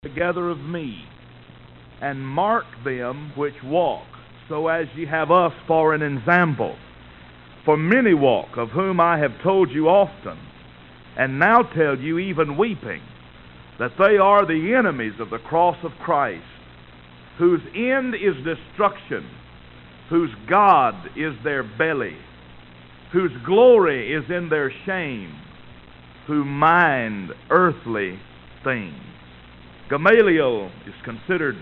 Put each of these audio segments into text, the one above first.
together of me, and mark them which walk, so as ye have us for an example. For many walk, of whom I have told you often, and now tell you even weeping, that they are the enemies of the cross of Christ, whose end is destruction, whose God is their belly, whose glory is in their shame, who mind earthly things. Gamaliel is considered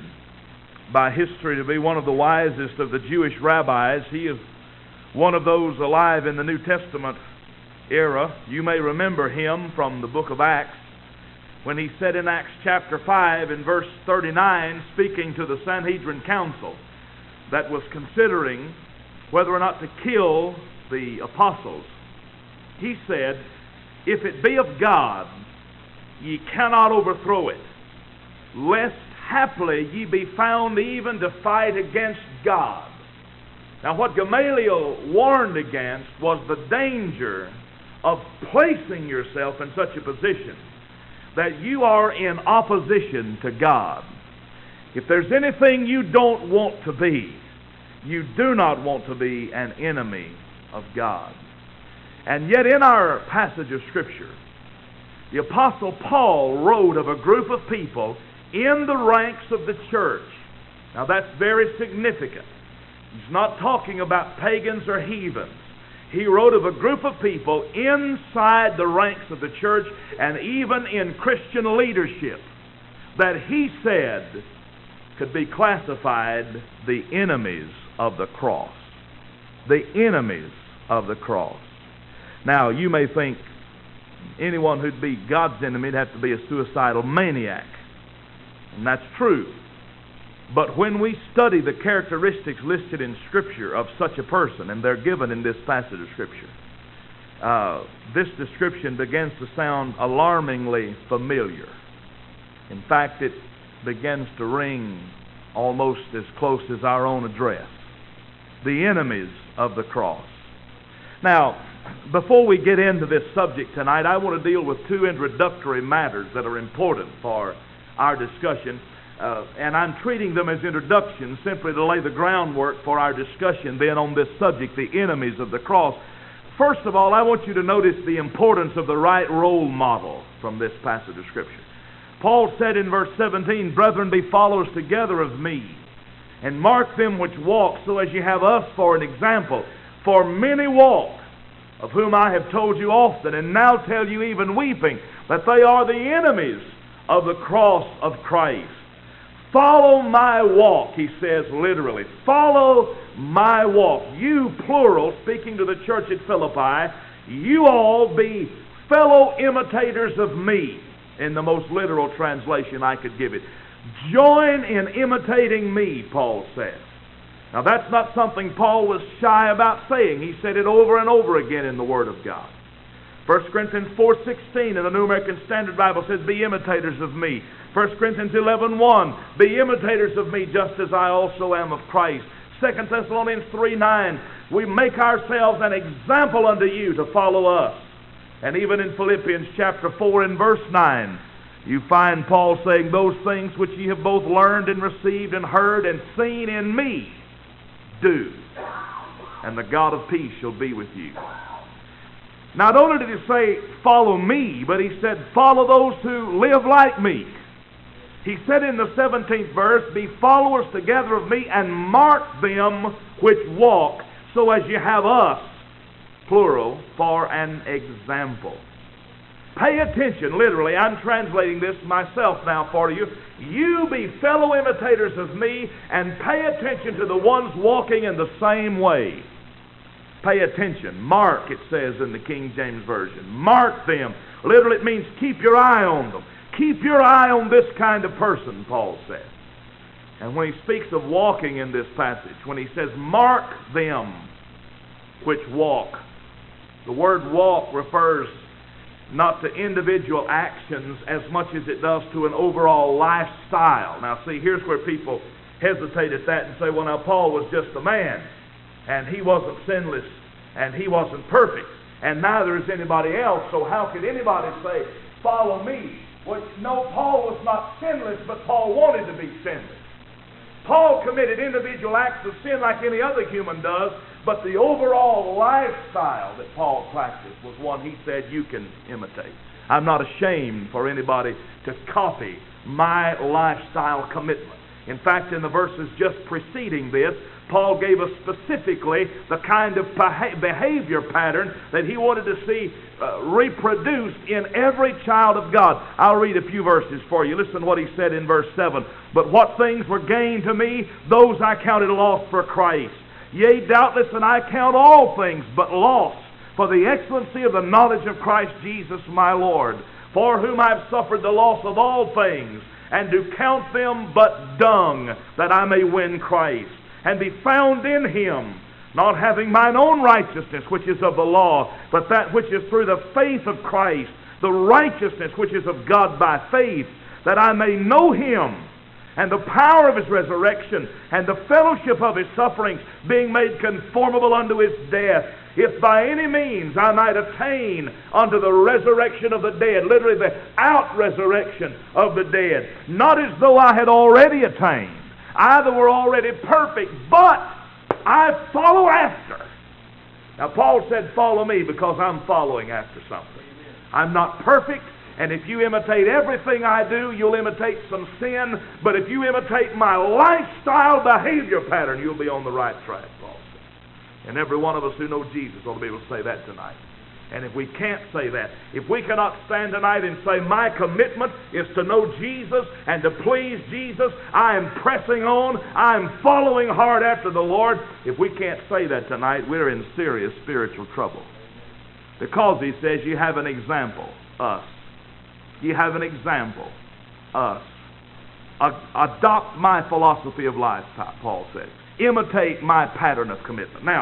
by history to be one of the wisest of the Jewish rabbis. He is one of those alive in the New Testament era. You may remember him from the book of Acts, when he said in Acts chapter 5 and verse 39, speaking to the Sanhedrin council that was considering whether or not to kill the apostles, he said, "If it be of God, ye cannot overthrow it, lest haply ye be found even to fight against God." Now what Gamaliel warned against was the danger of placing yourself in such a position that you are in opposition to God. If there's anything you don't want to be, you do not want to be an enemy of God. And yet in our passage of Scripture, the Apostle Paul wrote of a group of people in the ranks of the church. Now that's very significant. He's not talking about pagans or heathens. He wrote of a group of people inside the ranks of the church and even in Christian leadership that he said could be classified the enemies of the cross. The enemies of the cross. Now you may think anyone who'd be God's enemy would have to be a suicidal maniac. And that's true. But when we study the characteristics listed in Scripture of such a person, and they're given in this passage of Scripture, this description begins to sound alarmingly familiar. In fact, it begins to ring almost as close as our own address. The enemies of the cross. Now, before we get into this subject tonight, I want to deal with two introductory matters that are important for our discussion, and I'm treating them as introductions simply to lay the groundwork for our discussion then on this subject, the enemies of the cross. First of all, I want you to notice the importance of the right role model from this passage of Scripture. Paul said in verse 17, "Brethren, be followers together of me, and mark them which walk, so as ye have us for an example. For many walk, of whom I have told you often, and now tell you even weeping, that they are the enemies of the cross of Christ." Follow my walk, he says literally. Follow my walk. You, plural, speaking to the church at Philippi, you all be fellow imitators of me, in the most literal translation I could give it. Join in imitating me, Paul says. Now that's not something Paul was shy about saying. He said it over and over again in the Word of God. 1 Corinthians 4:16 in the New American Standard Bible says, "Be imitators of me." 1 Corinthians 11:1, "Be imitators of me, just as I also am of Christ." 2 Thessalonians 3:9, "We make ourselves an example unto you to follow us." And even in Philippians chapter 4 and verse 9, you find Paul saying, "Those things which ye have both learned and received and heard and seen in me, do, and the God of peace shall be with you." Not only did he say, "Follow me," but he said, "Follow those who live like me." He said in the 17th verse, "Be followers together of me, and mark them which walk, so as you have us," plural, "for an example." Pay attention, literally, I'm translating this myself now for you. You be fellow imitators of me, and pay attention to the ones walking in the same way. Pay attention. Mark, it says in the King James Version. Mark them. Literally, it means keep your eye on them. Keep your eye on this kind of person, Paul says. And when he speaks of walking in this passage, when he says, "Mark them which walk," the word walk refers not to individual actions as much as it does to an overall lifestyle. Now see, here's where people hesitate at that and say, "Well, now Paul was just a man, and he wasn't sinless, and he wasn't perfect, and neither is anybody else, so how could anybody say, 'Follow me'?" Well, no, Paul was not sinless, but Paul wanted to be sinless. Paul committed individual acts of sin like any other human does, but the overall lifestyle that Paul practiced was one he said you can imitate. I'm not ashamed for anybody to copy my lifestyle commitment. In fact, in the verses just preceding this, Paul gave us specifically the kind of behavior pattern that he wanted to see reproduced in every child of God. I'll read a few verses for you. Listen to what he said in verse 7. But what things were gain to me, those I counted loss for Christ. Yea, doubtless, and I count all things but loss for the excellency of the knowledge of Christ Jesus my Lord, for whom I have suffered the loss of all things, and do count them but dung, that I may win Christ, and be found in him, not having mine own righteousness, which is of the law, but that which is through the faith of Christ, the righteousness which is of God by faith, that I may know him, and the power of his resurrection, and the fellowship of his sufferings, being made conformable unto his death, if by any means I might attain unto the resurrection of the dead, literally the out-resurrection of the dead. Not as though I had already attained, either were already perfect, but I follow after. Now Paul said, follow me, because I'm following after something. I'm not perfect, and if you imitate everything I do, you'll imitate some sin, but if you imitate my lifestyle behavior pattern, you'll be on the right track, Paul said. And every one of us who know Jesus ought to be able to say that tonight. And if we can't say that, if we cannot stand tonight and say, my commitment is to know Jesus and to please Jesus, I am pressing on, I am following hard after the Lord, if we can't say that tonight, we're in serious spiritual trouble. Because he says, you have an example, us. You have an example, us. Adopt my philosophy of life, Paul says. Imitate my pattern of commitment. Now,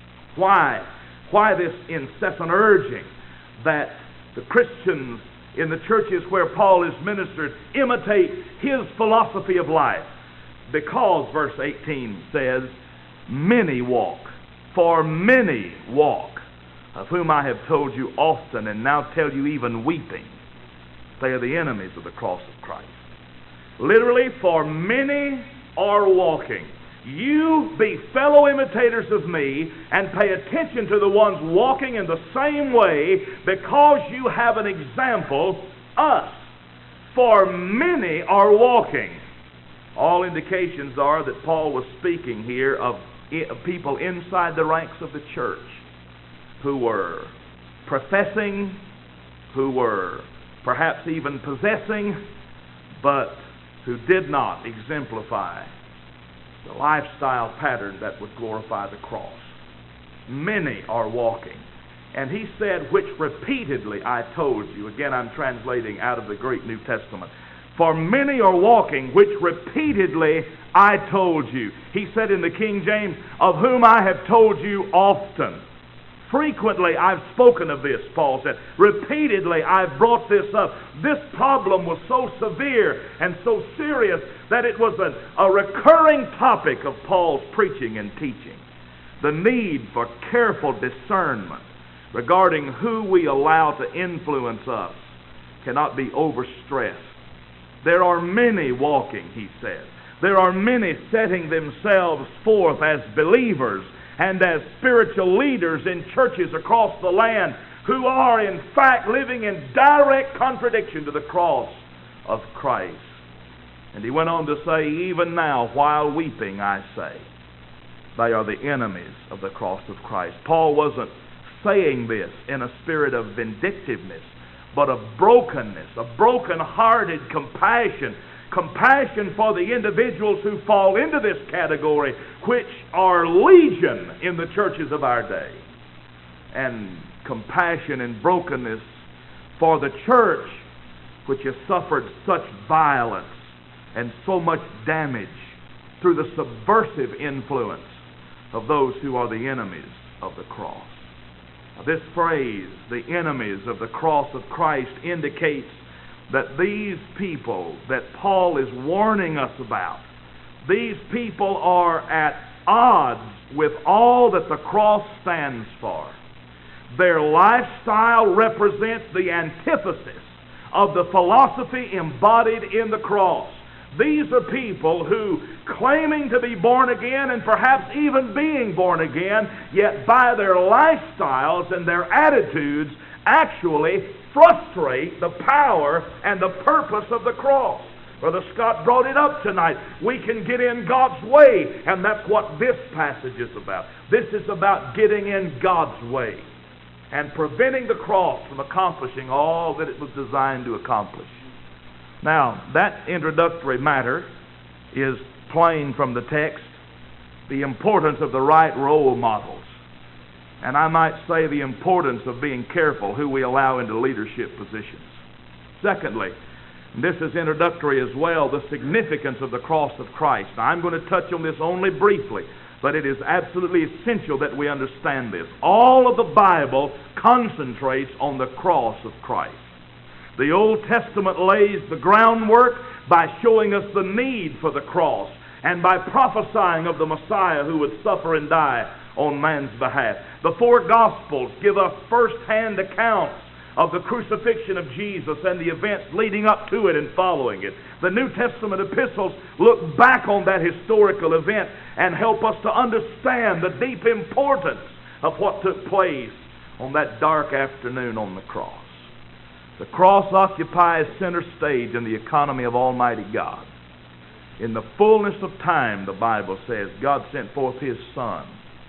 why this incessant urging that the Christians in the churches where Paul is ministered imitate his philosophy of life? Because, verse 18 says, many walk, for many walk, of whom I have told you often, and now tell you even weeping. They are the enemies of the cross of Christ. Literally, for many are walking. You be fellow imitators of me and pay attention to the ones walking in the same way, because you have an example, us. For many are walking. All indications are that Paul was speaking here of people inside the ranks of the church who were professing, who were perhaps even possessing, but who did not exemplify the lifestyle pattern that would glorify the cross. Many are walking. And he said, which repeatedly I told you. Again, I'm translating out of the Greek New Testament. For many are walking, which repeatedly I told you. He said in the King James, of whom I have told you often. Frequently I've spoken of this, Paul said. Repeatedly I've brought this up. This problem was so severe and so serious that it was a recurring topic of Paul's preaching and teaching. The need for careful discernment regarding who we allow to influence us cannot be overstressed. There are many walking, he said. There are many setting themselves forth as believers and as spiritual leaders in churches across the land who are in fact living in direct contradiction to the cross of Christ. And he went on to say, even now, while weeping, I say, they are the enemies of the cross of Christ. Paul wasn't saying this in a spirit of vindictiveness, but of brokenness, a broken-hearted compassion. Compassion for the individuals who fall into this category, which are legion in the churches of our day. And compassion and brokenness for the church, which has suffered such violence and so much damage through the subversive influence of those who are the enemies of the cross. Now, this phrase, the enemies of the cross of Christ, indicates that these people that Paul is warning us about, these people are at odds with all that the cross stands for. Their lifestyle represents the antithesis of the philosophy embodied in the cross. These are people who, claiming to be born again and perhaps even being born again, yet by their lifestyles and their attitudes actually frustrate the power and the purpose of the cross. Brother Scott brought it up tonight. We can get in God's way, and that's what this passage is about. This is about getting in God's way and preventing the cross from accomplishing all that it was designed to accomplish. Now, that introductory matter is plain from the text, the importance of the right role models. And I might say the importance of being careful who we allow into leadership positions. Secondly, and this is introductory as well, the significance of the cross of Christ. Now, I'm going to touch on this only briefly, but it is absolutely essential that we understand this. All of the Bible concentrates on the cross of Christ. The Old Testament lays the groundwork by showing us the need for the cross and by prophesying of the Messiah who would suffer and die on man's behalf. The four Gospels give us first-hand accounts of the crucifixion of Jesus and the events leading up to it and following it. The New Testament epistles look back on that historical event and help us to understand the deep importance of what took place on that dark afternoon on the cross. The cross occupies center stage in the economy of Almighty God. In the fullness of time, the Bible says, God sent forth His Son.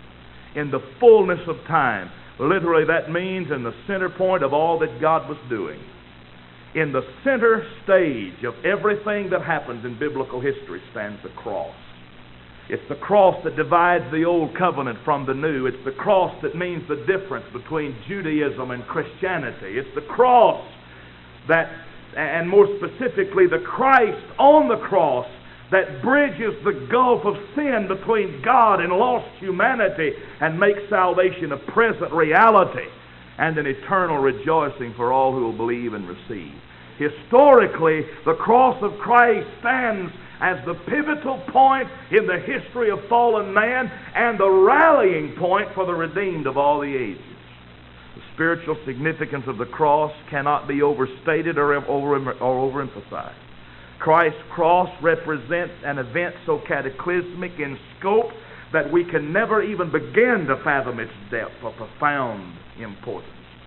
In the fullness of time, literally that means in the center point of all that God was doing. In the center stage of everything that happens in biblical history stands the cross. It's the cross that divides the old covenant from the new. It's the cross that means the difference between Judaism and Christianity. It's the cross that, and more specifically, the Christ on the cross that bridges the gulf of sin between God and lost humanity and makes salvation a present reality and an eternal rejoicing for all who will believe and receive. Historically, the cross of Christ stands as the pivotal point in the history of fallen man and the rallying point for the redeemed of all the ages. The spiritual significance of the cross cannot be overstated or overemphasized. Christ's cross represents an event so cataclysmic in scope that we can never even begin to fathom its depth or profound importance.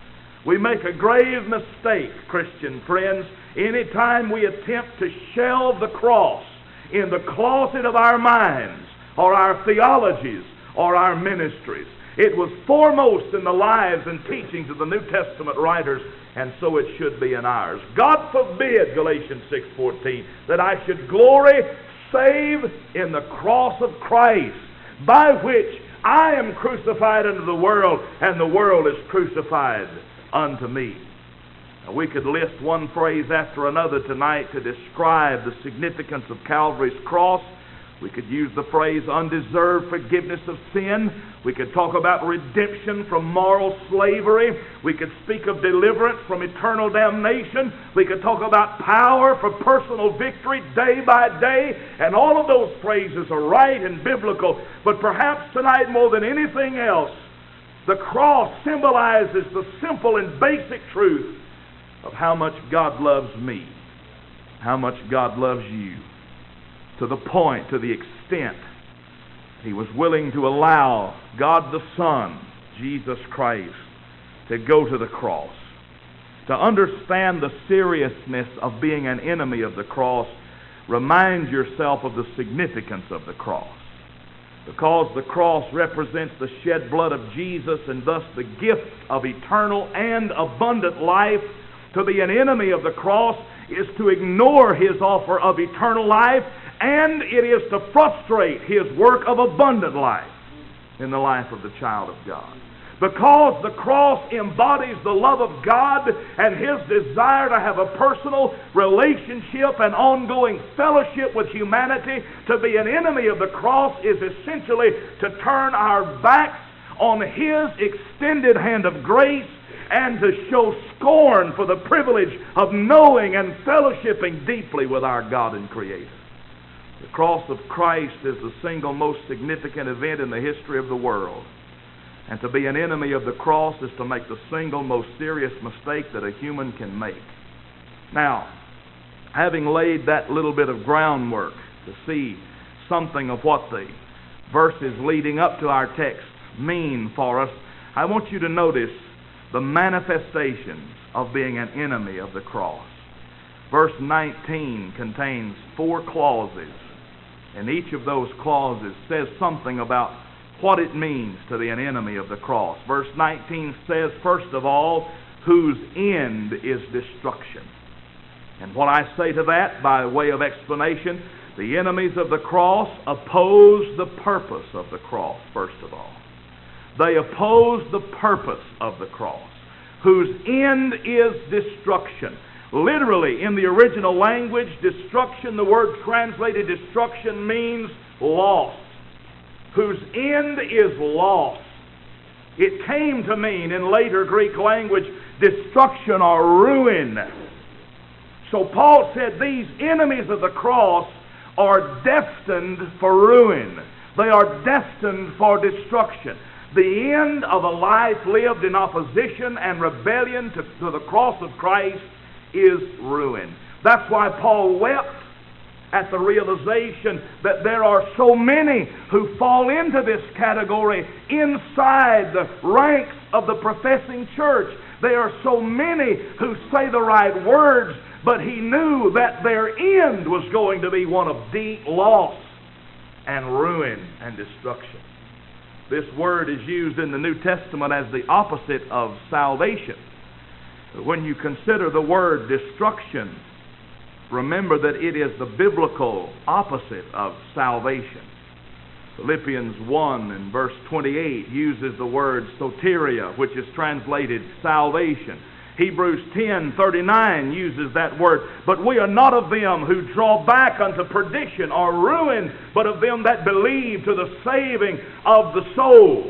We make a grave mistake, Christian friends, anytime we attempt to shelve the cross in the closet of our minds or our theologies or our ministries. It was foremost in the lives and teachings of the New Testament writers, and so it should be in ours. God forbid, Galatians 6:14, that I should glory save in the cross of Christ, by which I am crucified unto the world, and the world is crucified unto me. Now, we could list one phrase after another tonight to describe the significance of Calvary's cross. We could use the phrase undeserved forgiveness of sin. We could talk about redemption from moral slavery. We could speak of deliverance from eternal damnation. We could talk about power for personal victory day by day. And all of those phrases are right and biblical. But perhaps tonight more than anything else, the cross symbolizes the simple and basic truth of how much God loves me, how much God loves you. To the point, to the extent, He was willing to allow God the Son, Jesus Christ, to go to the cross. To understand the seriousness of being an enemy of the cross, remind yourself of the significance of the cross. Because the cross represents the shed blood of Jesus and thus the gift of eternal and abundant life, to be an enemy of the cross is to ignore His offer of eternal life, and it is to frustrate His work of abundant life in the life of the child of God. Because the cross embodies the love of God and His desire to have a personal relationship and ongoing fellowship with humanity, to be an enemy of the cross is essentially to turn our backs on His extended hand of grace and to show scorn for the privilege of knowing and fellowshipping deeply with our God and Creator. The cross of Christ is the single most significant event in the history of the world. And to be an enemy of the cross is to make the single most serious mistake that a human can make. Now, having laid that little bit of groundwork to see something of what the verses leading up to our text mean for us, I want you to notice the manifestations of being an enemy of the cross. Verse 19 contains 4 clauses, and each of those clauses says something about what it means to be an enemy of the cross. Verse 19 says, first of all, whose end is destruction. And what I say to that, by way of explanation, the enemies of the cross oppose the purpose of the cross, first of all. They oppose the purpose of the cross, whose end is destruction. Literally, in the original language, destruction, the word translated destruction means loss. Whose end is loss. It came to mean, in later Greek language, destruction or ruin. So Paul said these enemies of the cross are destined for ruin. They are destined for destruction. The end of a life lived in opposition and rebellion to the cross of Christ is ruin. That's why Paul wept at the realization that there are so many who fall into this category inside the ranks of the professing church. There are so many who say the right words, but he knew that their end was going to be one of deep loss and ruin and destruction. This word is used in the New Testament as the opposite of salvation. When you consider the word destruction, remember that it is the biblical opposite of salvation. Philippians 1 and verse 28 uses the word soteria, which is translated salvation. Hebrews 10:39 uses that word. But we are not of them who draw back unto perdition or ruin, but of them that believe to the saving of the soul.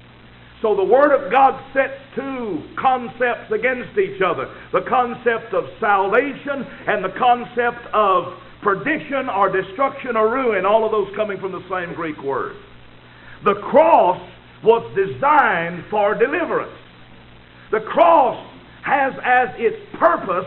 So the Word of God sets 2 concepts against each other. The concept of salvation and the concept of perdition or destruction or ruin, all of those coming from the same Greek word. The cross was designed for deliverance. The cross has as its purpose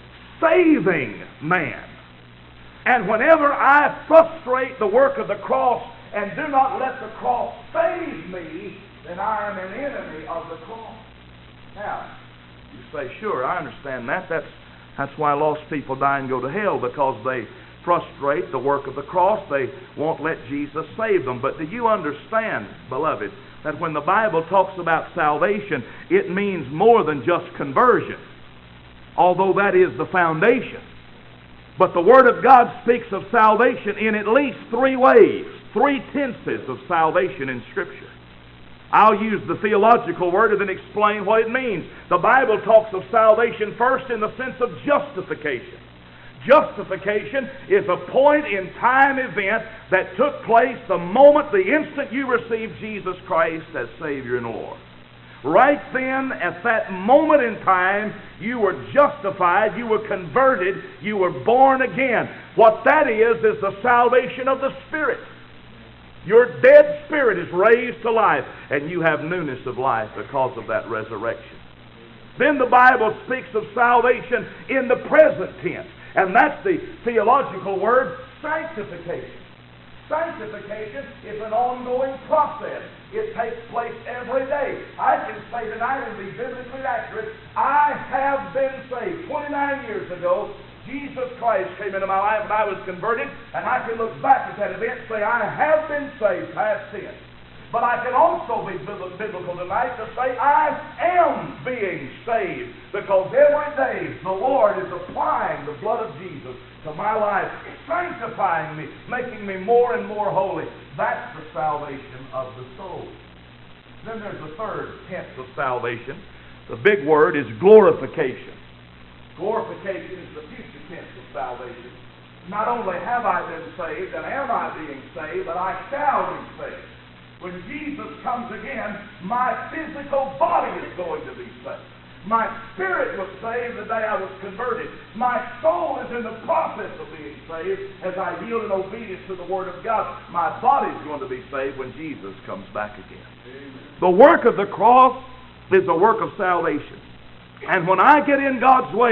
saving man. And whenever I frustrate the work of the cross and do not let the cross save me, then I am an enemy of the cross. Now, you say, sure, I understand that. That's why lost people die and go to hell, because they frustrate the work of the cross. They won't let Jesus save them. But do you understand, beloved, that when the Bible talks about salvation, it means more than just conversion, although that is the foundation. But the Word of God speaks of salvation in at least 3 ways, 3 tenses of salvation in Scripture. I'll use the theological word and then explain what it means. The Bible talks of salvation first in the sense of justification. Justification is a point in time event that took place the moment, the instant you received Jesus Christ as Savior and Lord. Right then, at that moment in time, you were justified, you were converted, you were born again. What that is the salvation of the Spirit. Your dead spirit is raised to life, and you have newness of life because of that resurrection. Then the Bible speaks of salvation in the present tense, and that's the theological word sanctification. Sanctification is an ongoing process. It takes place every day. I can say tonight and be biblically accurate, I have been saved. 29 years ago, Jesus Christ came into my life and I was converted, and I can look back at that event and say, I have been saved, past tense. But I can also be biblical tonight to say, I am being saved, because every day the Lord is applying the blood of Jesus to my life, sanctifying me, making me more and more holy. That's the salvation of the soul. Then there's the third tense of salvation. The big word is glorification. Glorification is the future tense of salvation. Not only have I been saved and am I being saved, but I shall be saved. When Jesus comes again, my physical body is going to be saved. My spirit was saved the day I was converted. My soul is in the process of being saved as I yield in obedience to the Word of God. My body is going to be saved when Jesus comes back again. Amen. The work of the cross is a work of salvation. And when I get in God's way,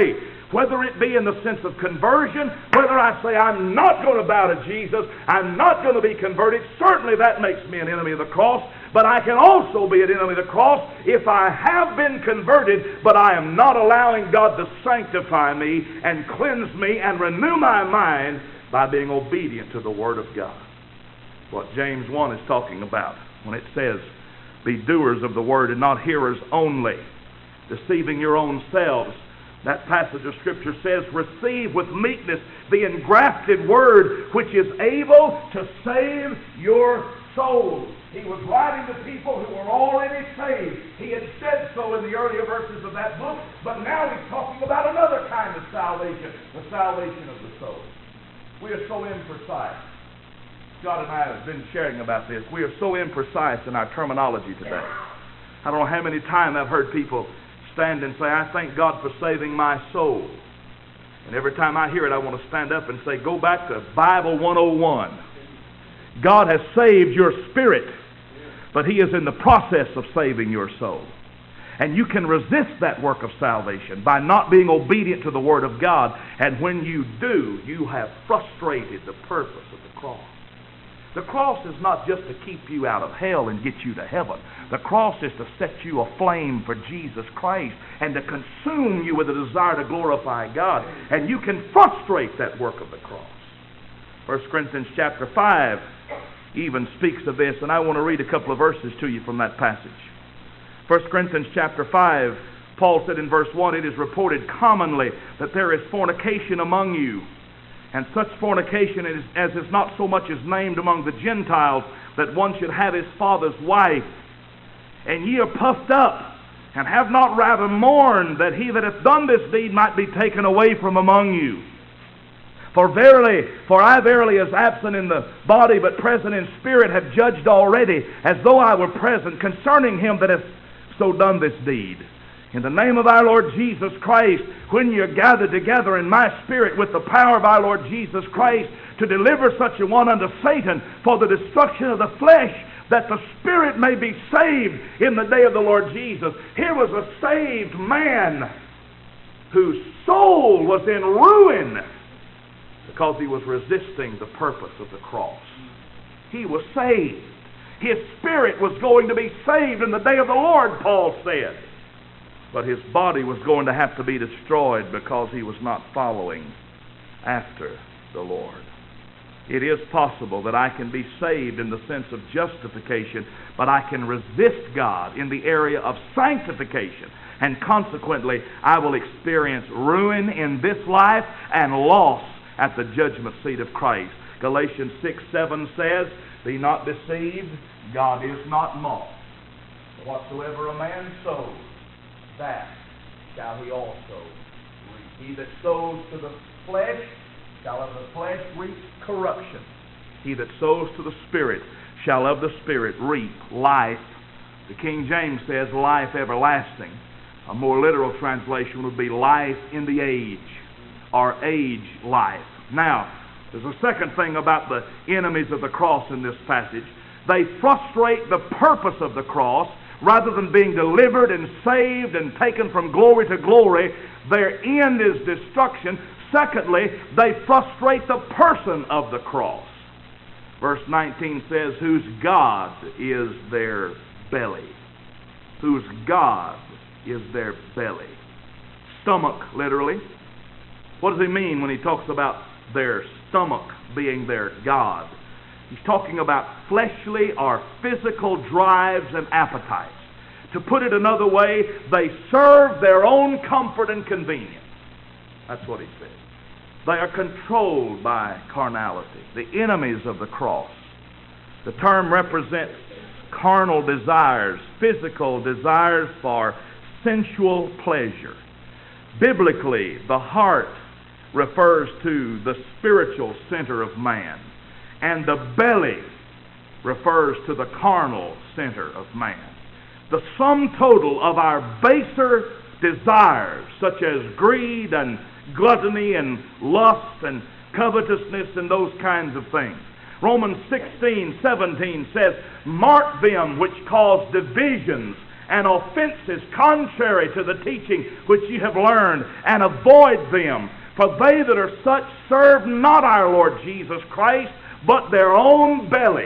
whether it be in the sense of conversion, whether I say I'm not going to bow to Jesus, I'm not going to be converted, certainly that makes me an enemy of the cross. But I can also be an enemy of the cross if I have been converted, but I am not allowing God to sanctify me and cleanse me and renew my mind by being obedient to the Word of God. What James 1 is talking about when it says, be doers of the Word and not hearers only, deceiving your own selves. That passage of Scripture says, receive with meekness the engrafted Word which is able to save your souls. He was writing to people who were already saved. He had said so in the earlier verses of that book, but now he's talking about another kind of salvation, the salvation of the soul. We are so imprecise. Scott and I have been sharing about this. We are so imprecise in our terminology today. I don't know how many times I've heard people stand and say, I thank God for saving my soul. And every time I hear it, I want to stand up and say, go back to Bible 101. God has saved your spirit, but He is in the process of saving your soul. And you can resist that work of salvation by not being obedient to the Word of God. And when you do, you have frustrated the purpose of the cross. The cross is not just to keep you out of hell and get you to heaven. The cross is to set you aflame for Jesus Christ and to consume you with a desire to glorify God. And you can frustrate that work of the cross. 1 Corinthians chapter 5 even speaks of this, and I want to read a couple of verses to you from that passage. 1 Corinthians chapter 5, Paul said in verse 1, it is reported commonly that there is fornication among you, and such fornication as is not so much as named among the Gentiles, that one should have his father's wife. And ye are puffed up, and have not rather mourned that he that hath done this deed might be taken away from among you. For I verily, as absent in the body, but present in spirit, have judged already, as though I were present, concerning him that hath so done this deed. In the name of our Lord Jesus Christ, when ye are gathered together in my spirit with the power of our Lord Jesus Christ, to deliver such a one unto Satan for the destruction of the flesh, that the spirit may be saved in the day of the Lord Jesus. Here was a saved man whose soul was in ruin, because he was resisting the purpose of the cross. He was saved. His spirit was going to be saved in the day of the Lord, Paul said. But his body was going to have to be destroyed because he was not following after the Lord. It is possible that I can be saved in the sense of justification, but I can resist God in the area of sanctification. And consequently, I will experience ruin in this life and loss at the judgment seat of Christ. Galatians 6:7 says, be not deceived, God is not mocked. Whatsoever a man sows, that shall he also reap. He that sows to the flesh shall of the flesh reap corruption. He that sows to the Spirit shall of the Spirit reap life. The King James says life everlasting. A more literal translation would be life in the age, or age life. Now, there's a second thing about the enemies of the cross in this passage. They frustrate the purpose of the cross. Rather than being delivered and saved and taken from glory to glory, their end is destruction. Secondly, they frustrate the person of the cross. Verse 19 says, whose God is their belly. Whose God is their belly. Stomach, literally. What does he mean when he talks about their stomach being their God? He's talking about fleshly or physical drives and appetites. To put it another way, they serve their own comfort and convenience. That's what he says. They are controlled by carnality, the enemies of the cross. The term represents carnal desires, physical desires for sensual pleasure. Biblically, the heart refers to the spiritual center of man, and the belly refers to the carnal center of man. The sum total of our baser desires, such as greed and gluttony and lust and covetousness and those kinds of things. Romans 16:17 says, mark them which cause divisions and offenses contrary to the teaching which ye have learned, and avoid them. For they that are such serve not our Lord Jesus Christ, but their own belly,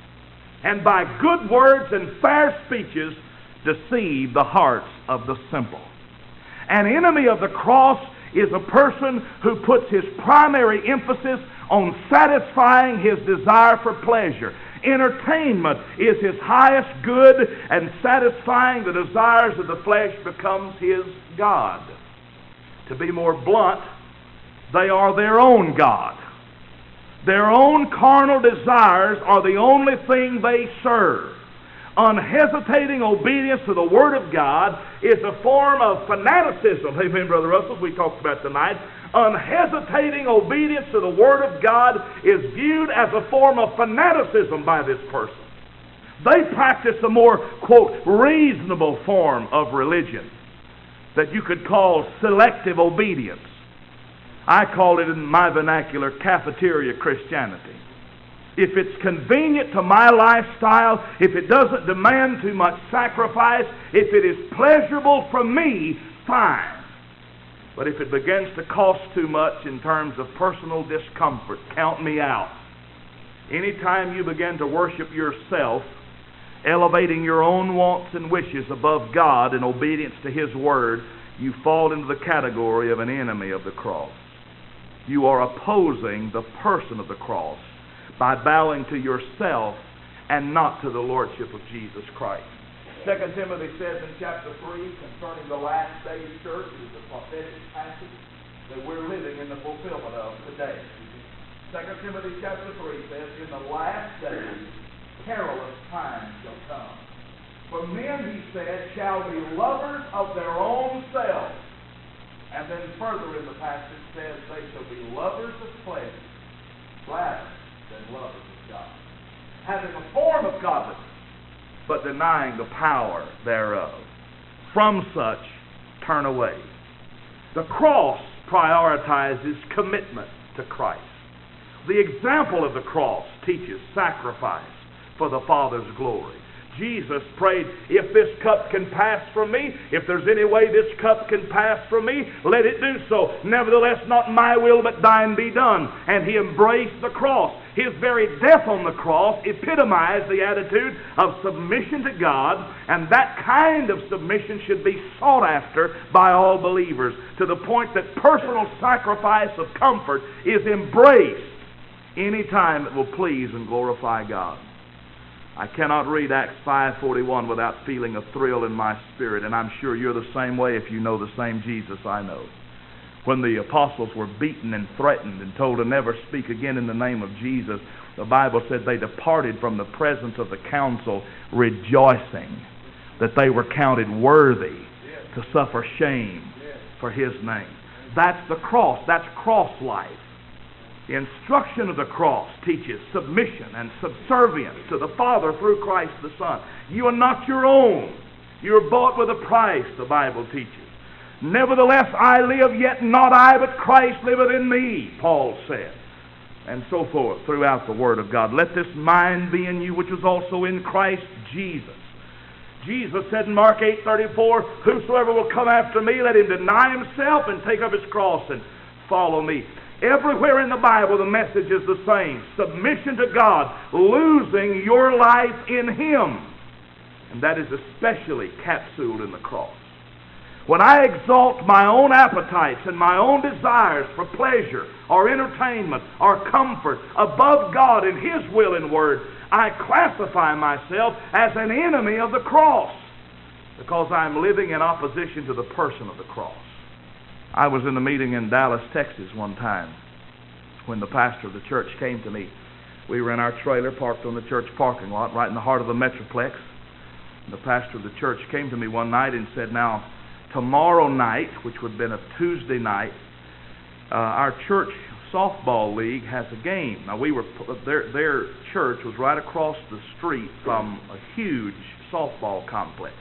and by good words and fair speeches deceive the hearts of the simple. An enemy of the cross is a person who puts his primary emphasis on satisfying his desire for pleasure. Entertainment is his highest good, and satisfying the desires of the flesh becomes his God. To be more blunt, they are their own God. Their own carnal desires are the only thing they serve. Unhesitating obedience to the Word of God is a form of fanaticism. Amen, Brother Russell, we talked about tonight. Unhesitating obedience to the Word of God is viewed as a form of fanaticism by this person. They practice a more, quote, reasonable form of religion that you could call selective obedience. I call it in my vernacular cafeteria Christianity. If it's convenient to my lifestyle, if it doesn't demand too much sacrifice, if it is pleasurable for me, fine. But if it begins to cost too much in terms of personal discomfort, count me out. Anytime you begin to worship yourself, elevating your own wants and wishes above God in obedience to His Word, you fall into the category of an enemy of the cross. You are opposing the person of the cross by bowing to yourself and not to the Lordship of Jesus Christ. 2 Timothy says in chapter 3 concerning the last days church, it is a prophetic passage that we're living in the fulfillment of today. 2 Timothy chapter 3 says, in the last days perilous times shall come. For men, he said, shall be lovers of their own selves. And then further in the passage says, they shall be lovers of pleasure rather than lovers of God, having a form of godliness, but denying the power thereof. From such, turn away. The cross prioritizes commitment to Christ. The example of the cross teaches sacrifice for the Father's glory. Jesus prayed, if this cup can pass from me, if there's any way this cup can pass from me, let it do so. Nevertheless, not my will, but thine be done. And he embraced the cross. His very death on the cross epitomized the attitude of submission to God, and that kind of submission should be sought after by all believers, to the point that personal sacrifice of comfort is embraced any time it will please and glorify God. I cannot read Acts 5:41 without feeling a thrill in my spirit, and I'm sure you're the same way if you know the same Jesus I know. When the apostles were beaten and threatened and told to never speak again in the name of Jesus, the Bible said they departed from the presence of the council rejoicing that they were counted worthy to suffer shame for His name. That's the cross. That's cross life. The instruction of the cross teaches submission and subservience to the Father through Christ the Son. You are not your own. You are bought with a price, the Bible teaches. Nevertheless, I live, yet not I, but Christ liveth in me, Paul said. And so forth throughout the Word of God. Let this mind be in you, which was also in Christ Jesus. Jesus said in Mark 8:34, whosoever will come after me, let him deny himself and take up his cross and follow me. Everywhere in the Bible, the message is the same. Submission to God, losing your life in Him. And that is especially capsuled in the cross. When I exalt my own appetites and my own desires for pleasure or entertainment or comfort above God and His will and word, I classify myself as an enemy of the cross because I'm living in opposition to the person of the cross. I was in a meeting in Dallas, Texas one time when the pastor of the church came to me. We were in our trailer parked on the church parking lot right in the heart of the Metroplex. And the pastor of the church came to me one night and said, now, tomorrow night, which would have been a Tuesday night, our church softball league has a game. Now, their church was right across the street from a huge softball complex.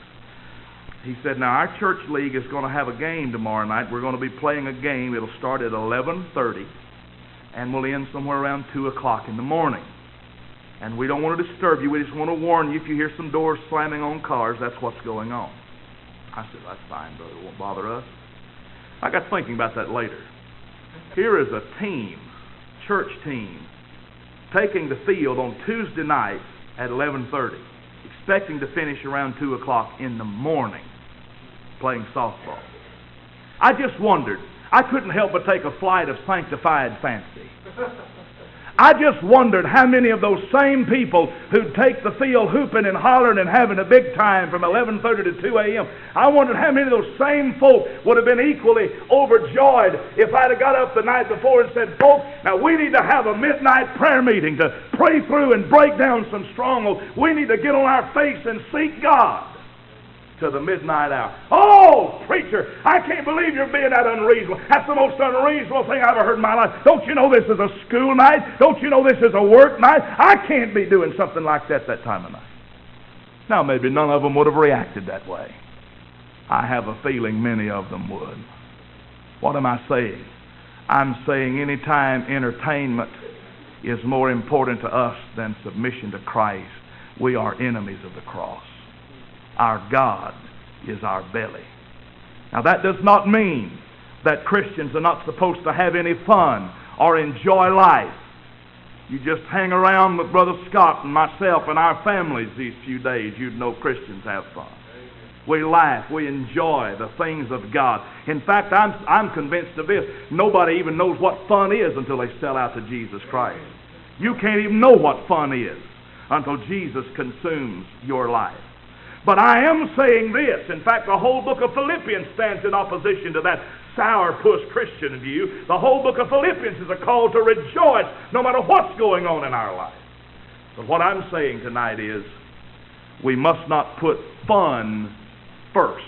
He said, now our church league is going to have a game tomorrow night. We're going to be playing a game. It'll start at 11:30 and we'll end somewhere around 2 o'clock in the morning. And we don't want to disturb you. We just want to warn you, if you hear some doors slamming on cars, that's what's going on. I said, that's fine, brother. It won't bother us. I got thinking about that later. Here is a team, church team, taking the field on Tuesday night at 11:30, expecting to finish around 2 o'clock in the morning playing softball. I just wondered. I couldn't help but take a flight of sanctified fancy. I just wondered how many of those same people who'd take the field hooping and hollering and having a big time from 11:30 to 2 a.m., I wondered how many of those same folk would have been equally overjoyed if I'd have got up the night before and said, folks, now we need to have a midnight prayer meeting to pray through and break down some strongholds. We need to get on our face and seek God to the midnight hour. Oh, preacher, I can't believe you're being that unreasonable. That's the most unreasonable thing I've ever heard in my life. Don't you know this is a school night? Don't you know this is a work night? I can't be doing something like that time of night. Now, maybe none of them would have reacted that way. I have a feeling many of them would. What am I saying? I'm saying any time entertainment is more important to us than submission to Christ, we are enemies of the cross. Our God is our belly. Now that does not mean that Christians are not supposed to have any fun or enjoy life. You just hang around with Brother Scott and myself and our families these few days, you'd know Christians have fun. We laugh, we enjoy the things of God. In fact, I'm convinced of this. Nobody even knows what fun is until they sell out to Jesus Christ. You can't even know what fun is until Jesus consumes your life. But I am saying this. In fact, the whole book of Philippians stands in opposition to that sourpuss Christian view. The whole book of Philippians is a call to rejoice no matter what's going on in our life. But what I'm saying tonight is we must not put fun first.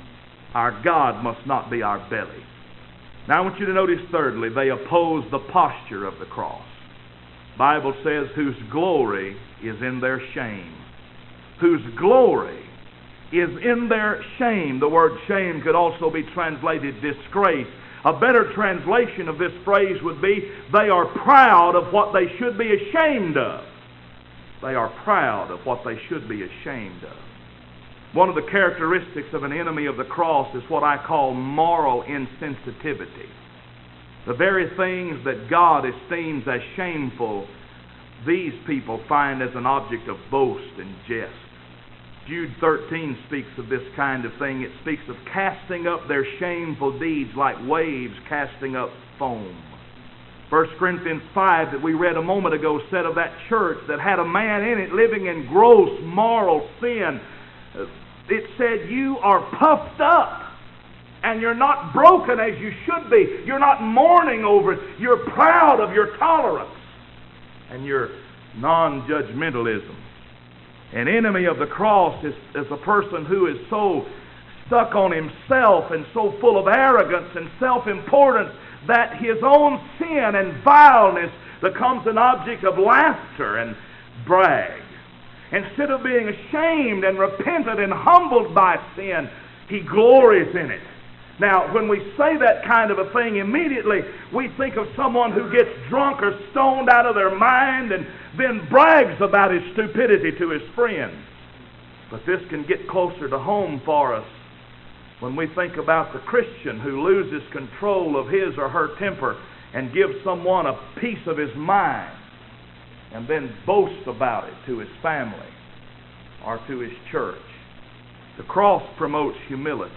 Our God must not be our belly. Now I want you to notice thirdly, they oppose the posture of the cross. The Bible says, whose glory is in their shame. Whose glory is in their shame. The word shame could also be translated disgrace. A better translation of this phrase would be, they are proud of what they should be ashamed of. They are proud of what they should be ashamed of. One of the characteristics of an enemy of the cross is what I call moral insensitivity. The very things that God esteems as shameful, these people find as an object of boast and jest. Jude 13 speaks of this kind of thing. It speaks of casting up their shameful deeds like waves casting up foam. 1 Corinthians 5 that we read a moment ago said of that church that had a man in it living in gross moral sin. It said, you are puffed up and you're not broken as you should be. You're not mourning over it. You're proud of your tolerance and your non-judgmentalism. An enemy of the cross is a person who is so stuck on himself and so full of arrogance and self-importance that his own sin and vileness becomes an object of laughter and brag. Instead of being ashamed and repentant and humbled by sin, he glories in it. Now, when we say that kind of a thing, immediately we think of someone who gets drunk or stoned out of their mind and then brags about his stupidity to his friends. But this can get closer to home for us when we think about the Christian who loses control of his or her temper and gives someone a piece of his mind and then boasts about it to his family or to his church. The cross promotes humility.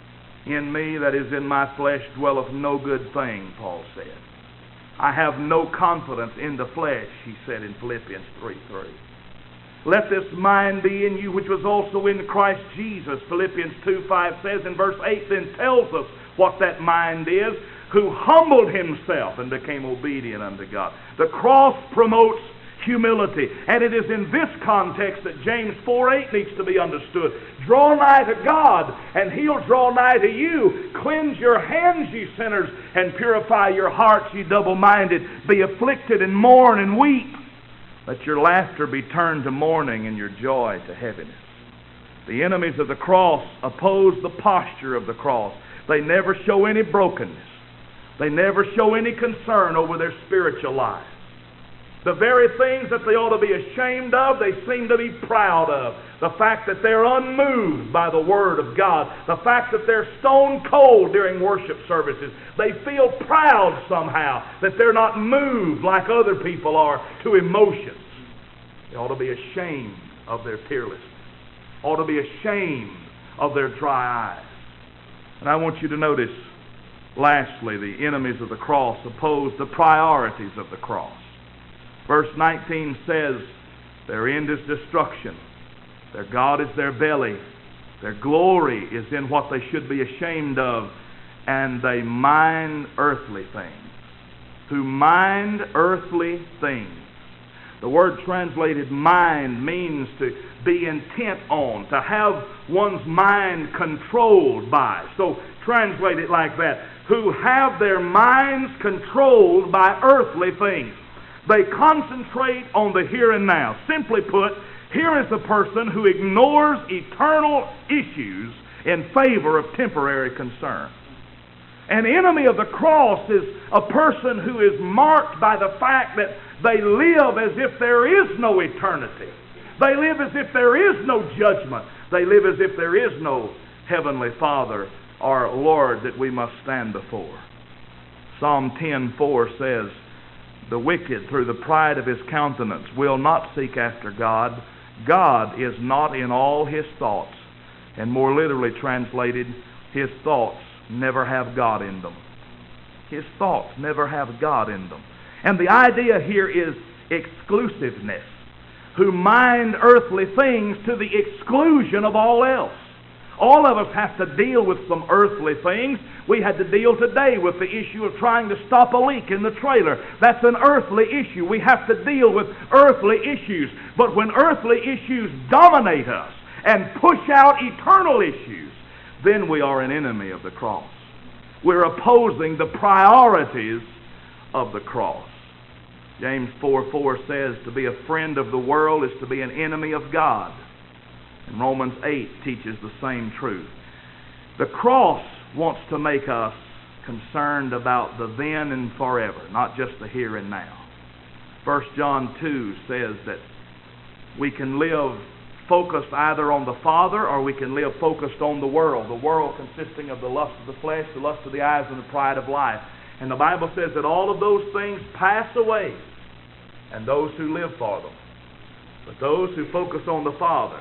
In me, that is in my flesh, dwelleth no good thing, Paul said. I have no confidence in the flesh, he said in Philippians 3:3. Let this mind be in you, which was also in Christ Jesus. Philippians 2:5 says in verse 8, then tells us what that mind is, who humbled himself and became obedient unto God. The cross promotes humility. And it is in this context that James 4:8 needs to be understood. Draw nigh to God, and He'll draw nigh to you. Cleanse your hands, ye sinners, and purify your hearts, ye double-minded. Be afflicted and mourn and weep. Let your laughter be turned to mourning and your joy to heaviness. The enemies of the cross oppose the posture of the cross. They never show any brokenness. They never show any concern over their spiritual life. The very things that they ought to be ashamed of, they seem to be proud of. The fact that they're unmoved by the Word of God. The fact that they're stone cold during worship services. They feel proud somehow that they're not moved like other people are to emotions. They ought to be ashamed of their tearlessness. Ought to be ashamed of their dry eyes. And I want you to notice, lastly, the enemies of the cross oppose the priorities of the cross. Verse 19 says, their end is destruction. Their God is their belly. Their glory is in what they should be ashamed of. And they mind earthly things. Who mind earthly things. The word translated mind means to be intent on, to have one's mind controlled by. So translate it like that. Who have their minds controlled by earthly things. They concentrate on the here and now. Simply put, here is a person who ignores eternal issues in favor of temporary concern. An enemy of the cross is a person who is marked by the fact that they live as if there is no eternity. They live as if there is no judgment. They live as if there is no Heavenly Father or Lord that we must stand before. Psalm 10:4 says, the wicked, through the pride of his countenance, will not seek after God. God is not in all his thoughts. And more literally translated, his thoughts never have God in them. His thoughts never have God in them. And the idea here is exclusiveness. Who mind earthly things to the exclusion of all else. All of us have to deal with some earthly things. We had to deal today with the issue of trying to stop a leak in the trailer. That's an earthly issue. We have to deal with earthly issues. But when earthly issues dominate us and push out eternal issues, then we are an enemy of the cross. We're opposing the priorities of the cross. James 4:4 says to be a friend of the world is to be an enemy of God. And Romans 8 teaches the same truth. The cross wants to make us concerned about the then and forever, not just the here and now. 1 John 2 says that we can live focused either on the Father or we can live focused on the world. The world consisting of the lust of the flesh, the lust of the eyes, and the pride of life. And the Bible says that all of those things pass away, and those who live for them. But those who focus on the Father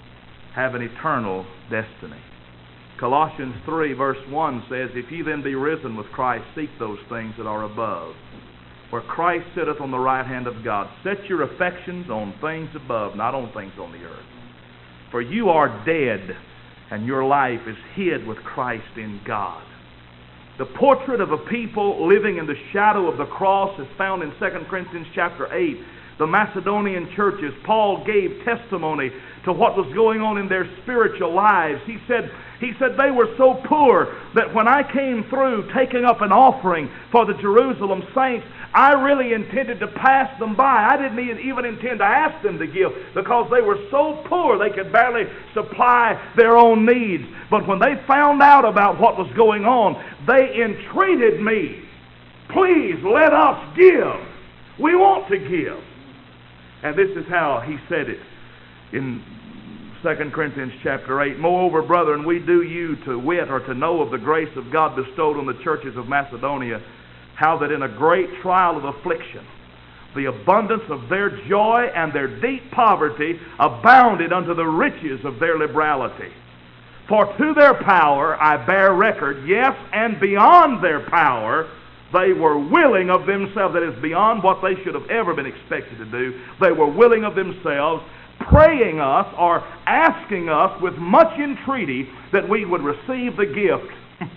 have an eternal destiny. Colossians 3 verse 1 says, if ye then be risen with Christ, seek those things that are above, where Christ sitteth on the right hand of God. Set your affections on things above, not on things on the earth. For you are dead, and your life is hid with Christ in God. The portrait of a people living in the shadow of the cross is found in 2 Corinthians chapter 8. The Macedonian churches, Paul gave testimony to what was going on in their spiritual lives. He said they were so poor that when I came through taking up an offering for the Jerusalem saints, I really intended to pass them by. I didn't even intend to ask them to give because they were so poor they could barely supply their own needs. But when they found out about what was going on, they entreated me, please let us give. We want to give. And this is how he said it in 2 Corinthians chapter 8. Moreover, brethren, we do you to wit or to know of the grace of God bestowed on the churches of Macedonia, how that in a great trial of affliction, the abundance of their joy and their deep poverty abounded unto the riches of their liberality. For to their power I bear record, yes, and beyond their power, they were willing of themselves, that is, beyond what they should have ever been expected to do. They were willing of themselves, praying us or asking us with much entreaty that we would receive the gift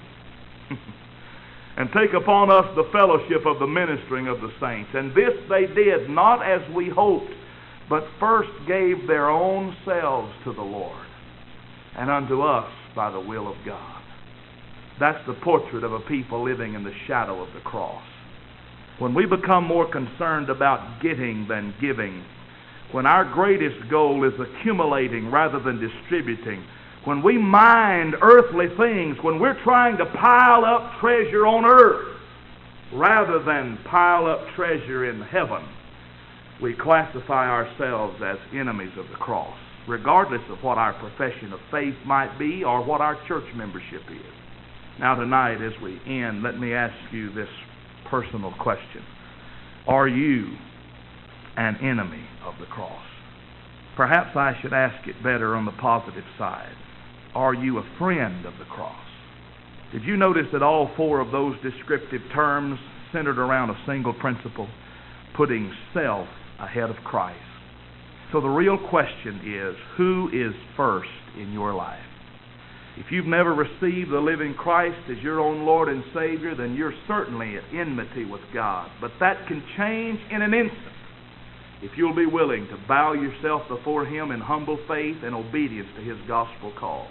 and take upon us the fellowship of the ministering of the saints. And this they did, not as we hoped, but first gave their own selves to the Lord, and unto us by the will of God. That's the portrait of a people living in the shadow of the cross. When we become more concerned about getting than giving, when our greatest goal is accumulating rather than distributing, when we mind earthly things, when we're trying to pile up treasure on earth rather than pile up treasure in heaven, we classify ourselves as enemies of the cross, regardless of what our profession of faith might be or what our church membership is. Now tonight, as we end, let me ask you this personal question. Are you an enemy of the cross? Perhaps I should ask it better on the positive side. Are you a friend of the cross? Did you notice that all four of those descriptive terms centered around a single principle, putting self ahead of Christ? So the real question is, who is first in your life? If you've never received the living Christ as your own Lord and Savior, then you're certainly at enmity with God. But that can change in an instant if you'll be willing to bow yourself before Him in humble faith and obedience to His gospel call.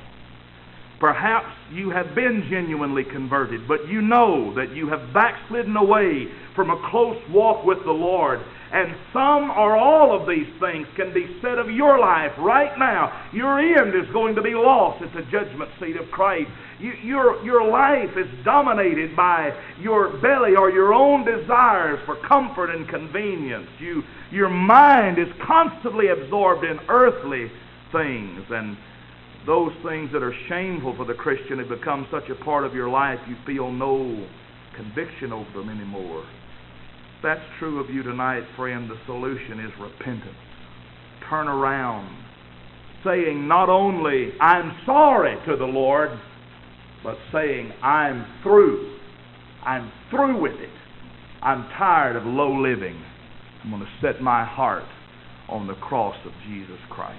Perhaps you have been genuinely converted, but you know that you have backslidden away from a close walk with the Lord. And some or all of these things can be said of your life right now. Your end is going to be lost at the judgment seat of Christ. Your life is dominated by your belly or your own desires for comfort and convenience. Your mind is constantly absorbed in earthly things, and those things that are shameful for the Christian have become such a part of your life you feel no conviction over them anymore. If that's true of you tonight, friend, the solution is repentance. Turn around, saying not only, I'm sorry to the Lord, but saying, I'm through. I'm through with it. I'm tired of low living. I'm going to set my heart on the cross of Jesus Christ.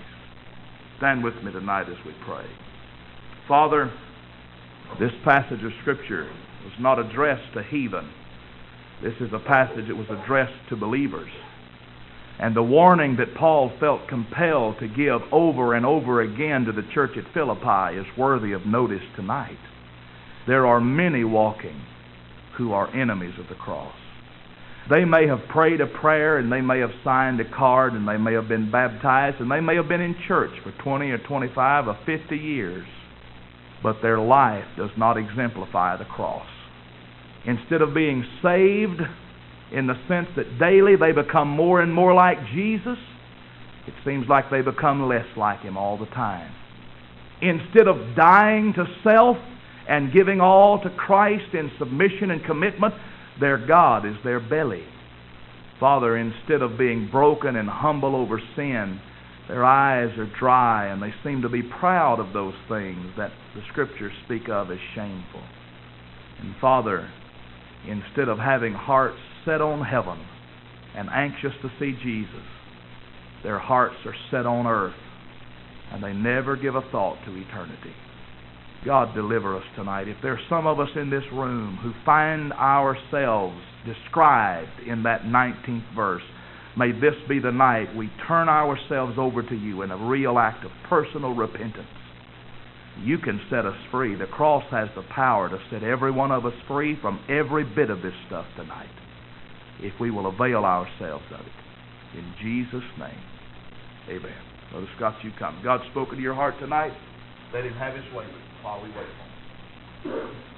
Stand with me tonight as we pray. Father, this passage of Scripture was not addressed to heathen. This is a passage that was addressed to believers. And the warning that Paul felt compelled to give over and over again to the church at Philippi is worthy of notice tonight. There are many walking who are enemies of the cross. They may have prayed a prayer, and they may have signed a card, and they may have been baptized, and they may have been in church for 20 or 25 or 50 years, but their life does not exemplify the cross. Instead of being saved in the sense that daily they become more and more like Jesus, it seems like they become less like Him all the time. Instead of dying to self and giving all to Christ in submission and commitment, their God is their belly. Father, instead of being broken and humble over sin, their eyes are dry and they seem to be proud of those things that the Scriptures speak of as shameful. And Father, instead of having hearts set on heaven and anxious to see Jesus, their hearts are set on earth and they never give a thought to eternity. God, deliver us tonight. If there's some of us in this room who find ourselves described in that 19th verse, may this be the night we turn ourselves over to You in a real act of personal repentance. You can set us free. The cross has the power to set every one of us free from every bit of this stuff tonight, if we will avail ourselves of it. In Jesus' name, amen. Brother Scott, you come. God's spoken to your heart tonight. Let Him have His way while we wait for Him.